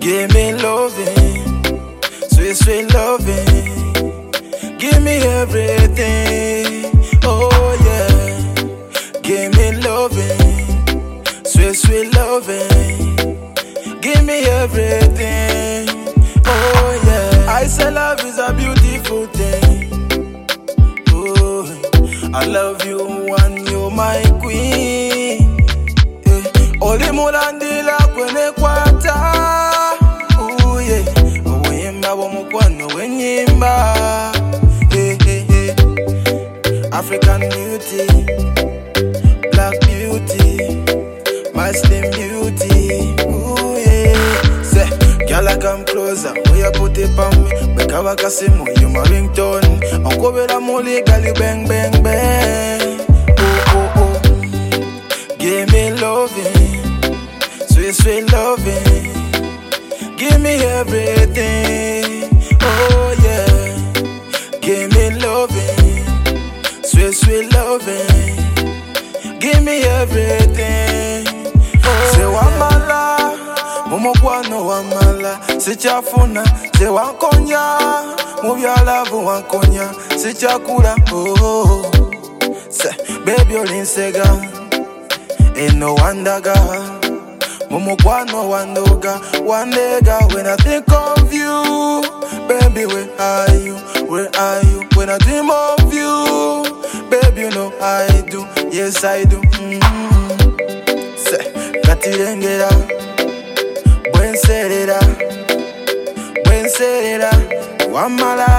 Give me loving, sweet, sweet loving. Give me everything, oh yeah. Give me loving, sweet, sweet loving. Give me everything, oh yeah. I say love is a beautiful thing. Oh, I love you and you're my queen. Oli mulandila kwene kwata. Oh yeah, owemba womukwano wenyimba. African beauty, black beauty, my slim beauty. Ooh yeah. Say, girl, I come closer. When you put it on me, make a wakasimu, you my ringtone. Uncle Bella Molly, girl, you bang bang bang. Oh oh oh. Give me loving, sweet sweet loving. Give me everything. Oh yeah. Give me loving, sweet, sweet loving. Give me everything. Oh, say wamala, mumukwano wamala. Sichafuna, say wankonya, mubyala bu wankonya. Sichakula, oh. Say, baby olinsega, ain't no wonder girl. Mumukwano wandoga, wandega. When I think of you, baby, where are you? Where are you? When I dream of you, baby, you know I do. Yes, I do. Say, katirengera, buen serera, wamala.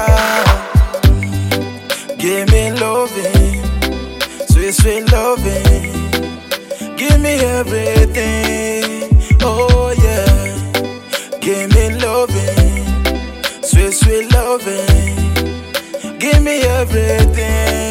Give me loving, sweet, sweet loving. Give me everything, oh yeah. Give me loving, sweet, sweet loving. Give me everything.